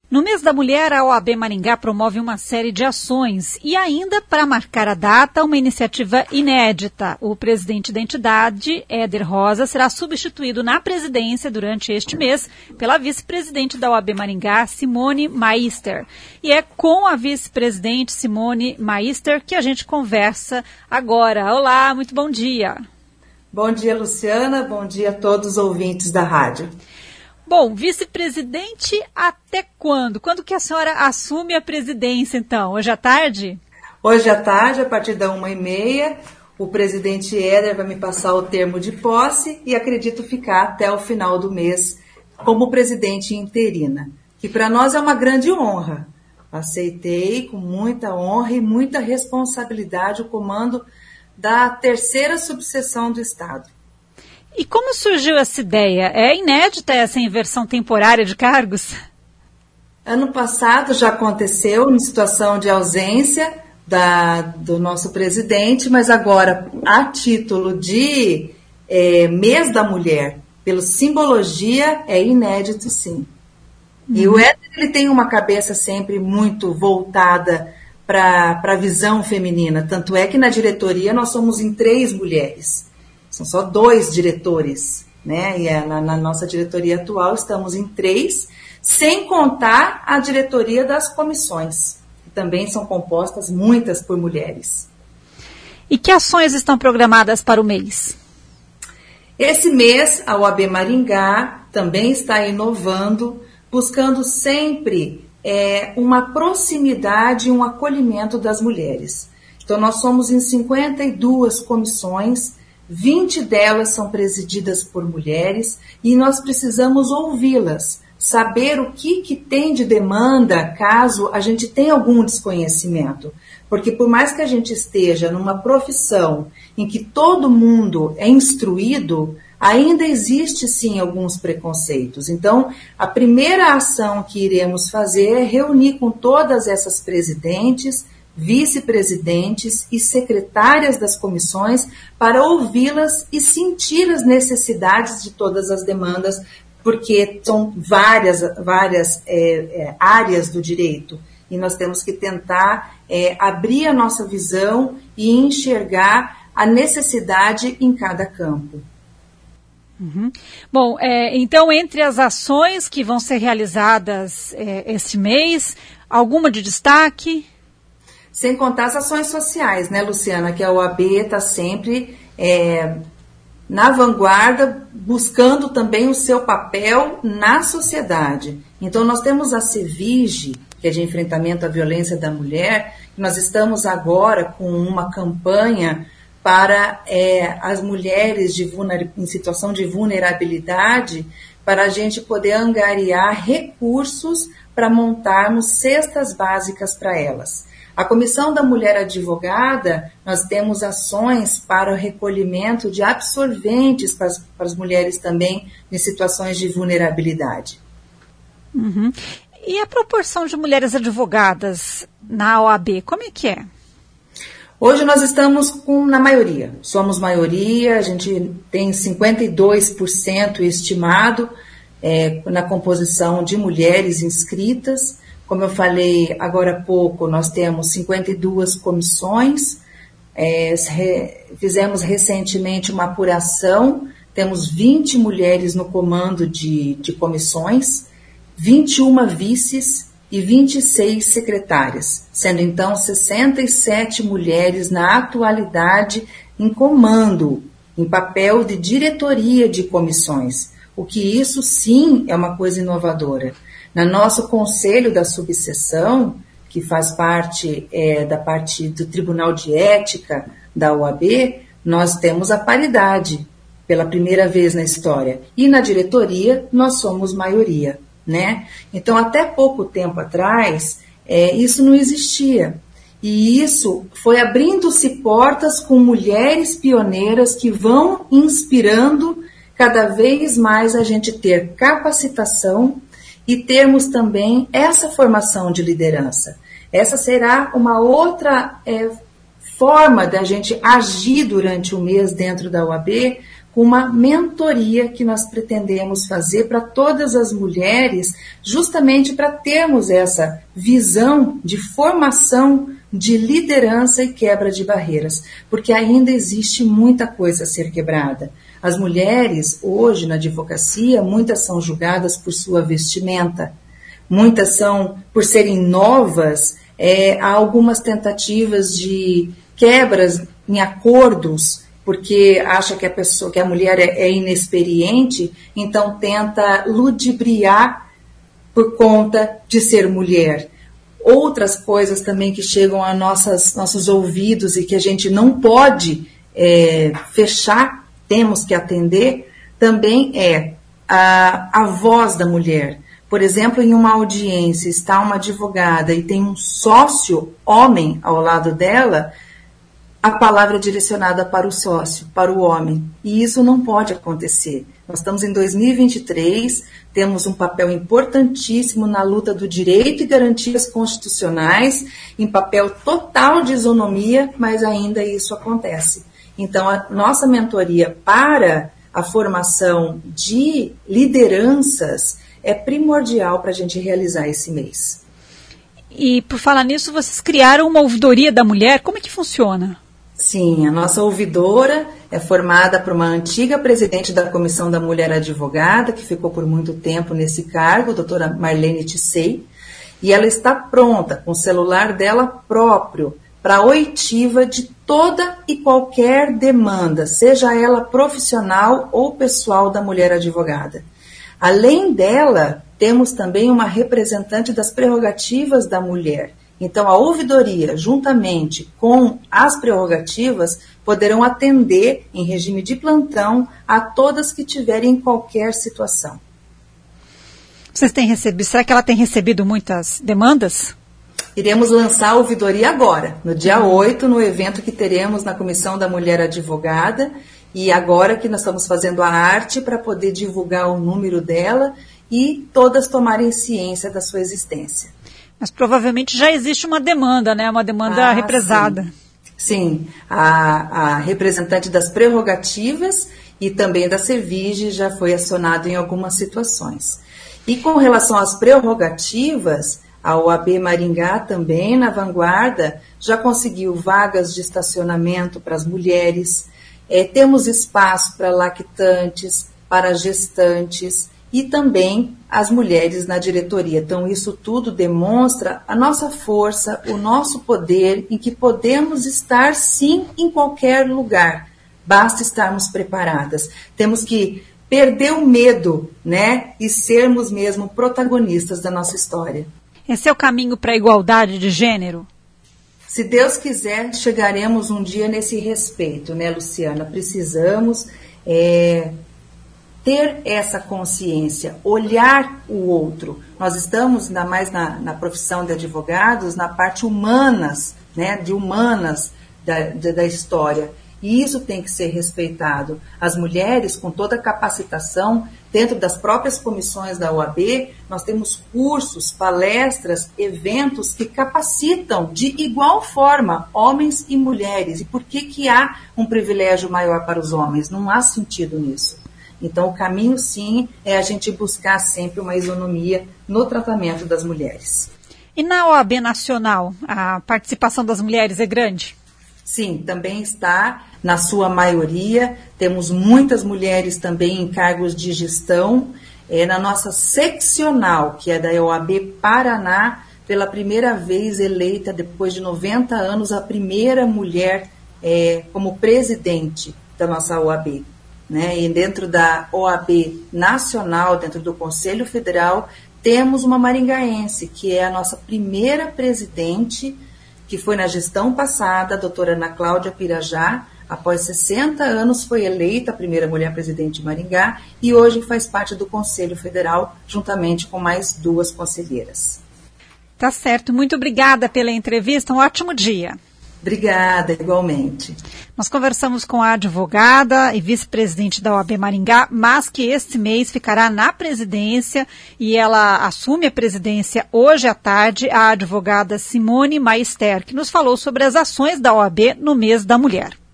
No mês da mulher, a OAB Maringá promove uma série de ações e ainda, para marcar a data, uma iniciativa inédita. O presidente da entidade, Éder Rosa, será substituído na presidência durante este mês pela vice-presidente da OAB Maringá, Simone Maister. E é com a vice-presidente Simone Maister que a gente conversa agora. Olá, muito bom dia. Bom dia, Luciana. Bom dia a todos os ouvintes da rádio. Bom, vice-presidente até quando? Quando que a senhora assume a presidência, então? Hoje à tarde? Hoje à tarde, a partir da 13h30, o presidente Éder vai me passar o termo de posse e acredito ficar até o final do mês como presidente interina, que para nós é uma grande honra. Aceitei com muita honra e muita responsabilidade o comando da terceira subseção do Estado. E como surgiu essa ideia? É inédita essa inversão temporária de cargos? Ano passado já aconteceu em situação de ausência do nosso presidente, mas agora, a título de mês da mulher, pela simbologia, é inédito sim. E o Éder, ele tem uma cabeça sempre muito voltada para a visão feminina, tanto é que na diretoria nós somos em 3 mulheres. São só 2 diretores, né? E na nossa diretoria atual estamos em 3, sem contar a diretoria das comissões, que também são compostas muitas por mulheres. E que ações estão programadas para o mês? Esse mês, a OAB Maringá também está inovando, buscando sempre uma proximidade e um acolhimento das mulheres. Então, nós somos em 52 comissões, 20 delas são presididas por mulheres e nós precisamos ouvi-las, saber o que tem de demanda caso a gente tenha algum desconhecimento. Porque por mais que a gente esteja numa profissão em que todo mundo é instruído, ainda existe sim alguns preconceitos. Então, a primeira ação que iremos fazer é reunir com todas essas presidentes, vice-presidentes e secretárias das comissões para ouvi-las e sentir as necessidades de todas as demandas, porque são várias áreas do direito e nós temos que tentar abrir a nossa visão e enxergar a necessidade em cada campo. Uhum. Bom, então entre as ações que vão ser realizadas este mês, alguma de destaque? Sem contar as ações sociais, né, Luciana, que a OAB está sempre na vanguarda, buscando também o seu papel na sociedade. Então, nós temos a CEVIG, que é de enfrentamento à violência da mulher, nós estamos agora com uma campanha para as mulheres em situação de vulnerabilidade, para a gente poder angariar recursos para montarmos cestas básicas para elas. A Comissão da Mulher Advogada, nós temos ações para o recolhimento de absorventes para as mulheres também em situações de vulnerabilidade. Uhum. E a proporção de mulheres advogadas na OAB, como é que é? Hoje nós estamos na maioria, somos maioria, a gente tem 52% estimado na composição de mulheres inscritas. Como eu falei agora há pouco, nós temos 52 comissões, fizemos recentemente uma apuração, temos 20 mulheres no comando de comissões, 21 vices e 26 secretárias, sendo então 67 mulheres na atualidade em comando, em papel de diretoria de comissões, o que isso sim é uma coisa inovadora. No nosso conselho da subseção, que faz parte da parte do Tribunal de Ética da OAB, nós temos a paridade pela primeira vez na história. E na diretoria, nós somos maioria, né? Então, até pouco tempo atrás, isso não existia. E isso foi abrindo-se portas com mulheres pioneiras que vão inspirando cada vez mais a gente ter capacitação e termos também essa formação de liderança. Essa será uma outra forma da gente agir durante o mês dentro da OAB uma mentoria que nós pretendemos fazer para todas as mulheres, justamente para termos essa visão de formação, de liderança e quebra de barreiras, porque ainda existe muita coisa a ser quebrada. As mulheres, hoje, na advocacia, muitas são julgadas por sua vestimenta, muitas são por serem novas, há algumas tentativas de quebras em acordos, porque acha que a mulher é inexperiente, então tenta ludibriar por conta de ser mulher. Outras coisas também que chegam a nossos ouvidos e que a gente não pode fechar, temos que atender, também é a voz da mulher. Por exemplo, em uma audiência está uma advogada e tem um sócio homem ao lado dela, a palavra é direcionada para o sócio, para o homem. E isso não pode acontecer. Nós estamos em 2023, temos um papel importantíssimo na luta do direito e garantias constitucionais, em papel total de isonomia, mas ainda isso acontece. Então, a nossa mentoria para a formação de lideranças é primordial para a gente realizar esse mês. E, por falar nisso, vocês criaram uma ouvidoria da mulher. Como é que funciona? Sim, a nossa ouvidora é formada por uma antiga presidente da Comissão da Mulher Advogada, que ficou por muito tempo nesse cargo, a doutora Marlene Tissei, e ela está pronta, com o celular dela próprio, para a oitiva de toda e qualquer demanda, seja ela profissional ou pessoal da mulher advogada. Além dela, temos também uma representante das prerrogativas da mulher. Então, a ouvidoria, juntamente com as prerrogativas, poderão atender em regime de plantão a todas que tiverem qualquer situação. Vocês têm recebido? Será que ela tem recebido muitas demandas? Iremos lançar a ouvidoria agora, no dia 8, no evento que teremos na Comissão da Mulher Advogada, e agora que nós estamos fazendo a arte para poder divulgar o número dela e todas tomarem ciência da sua existência. Mas provavelmente já existe uma demanda, né? Uma demanda represada. Sim, a representante das prerrogativas e também da Servige já foi acionado em algumas situações. E com relação às prerrogativas, a OAB Maringá também, na vanguarda, já conseguiu vagas de estacionamento para as mulheres, temos espaço para lactantes, para gestantes, e também as mulheres na diretoria. Então, isso tudo demonstra a nossa força, o nosso poder, em que podemos estar, sim, em qualquer lugar. Basta estarmos preparadas. Temos que perder o medo, né? E sermos mesmo protagonistas da nossa história. Esse é o caminho para a igualdade de gênero? Se Deus quiser, chegaremos um dia nesse respeito, né, Luciana? Precisamos ter essa consciência, olhar o outro. Nós estamos, ainda mais na profissão de advogados, na parte humanas, né, de humanas da história. E isso tem que ser respeitado. As mulheres, com toda a capacitação, dentro das próprias comissões da OAB, nós temos cursos, palestras, eventos que capacitam de igual forma homens e mulheres. E por que há um privilégio maior para os homens? Não há sentido nisso. Então, o caminho, sim, é a gente buscar sempre uma isonomia no tratamento das mulheres. E na OAB Nacional, a participação das mulheres é grande? Sim, também está, na sua maioria. Temos muitas mulheres também em cargos de gestão. Na nossa seccional, que é da OAB Paraná, pela primeira vez eleita, depois de 90 anos, a primeira mulher como presidente da nossa OAB. Né? E dentro da OAB Nacional, dentro do Conselho Federal, temos uma maringaense, que é a nossa primeira presidente, que foi na gestão passada, a doutora Ana Cláudia Pirajá. Após 60 anos foi eleita a primeira mulher presidente de Maringá e hoje faz parte do Conselho Federal, juntamente com mais 2 conselheiras. Tá certo, muito obrigada pela entrevista, um ótimo dia. Obrigada, igualmente. Nós conversamos com a advogada e vice-presidente da OAB Maringá, mas que este mês ficará na presidência e ela assume a presidência hoje à tarde, a advogada Simone Maister, que nos falou sobre as ações da OAB no mês da mulher.